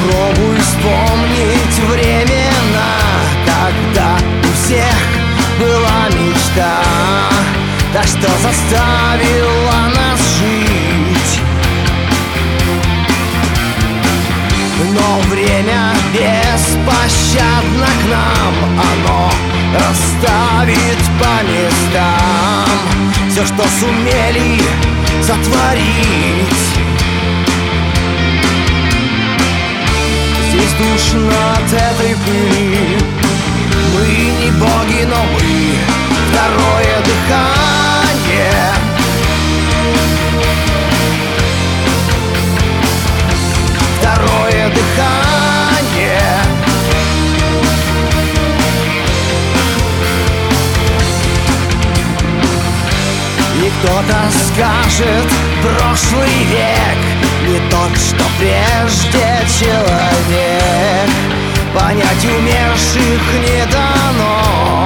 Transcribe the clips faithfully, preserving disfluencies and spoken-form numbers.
Попробуй вспомнить времена, когда у всех была мечта, та, что заставила нас жить. Но время беспощадно к нам, оно расставит по местам все, что сумели сотворить. Здесь душно от этой пыли. Мы не боги, но мы второе дыхание. Второе дыхание. И кто-то скажет, прошлый век не тот, что прежде человек. Понять умерших не дано.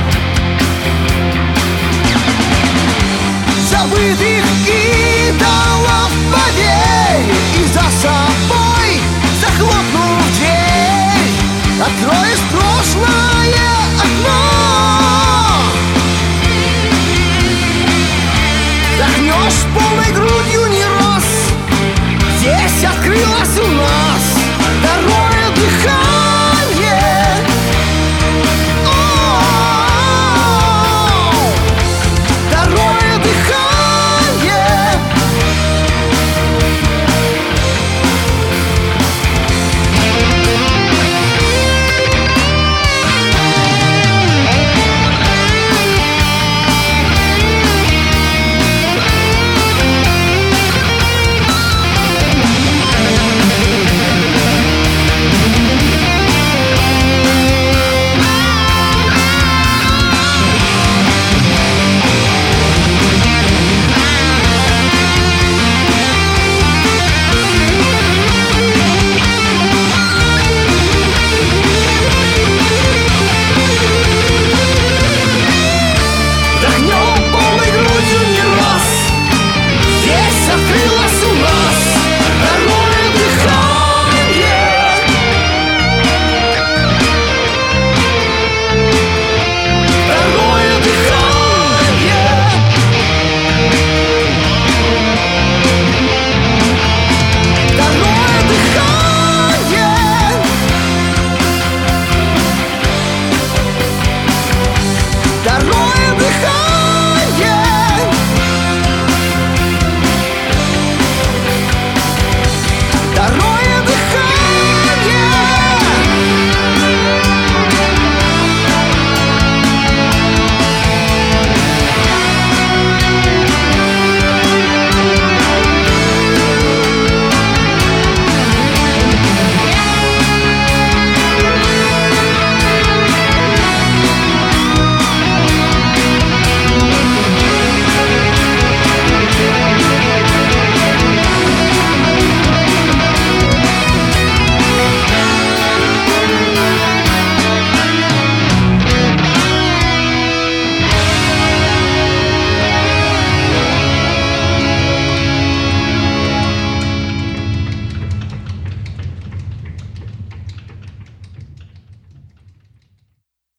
Забытых идолов поверь, и за собой захлопнув дверь, откроешь прошлое окно. Вдохнешь полной грудью не раз, здесь открылось у нас второе дыхание.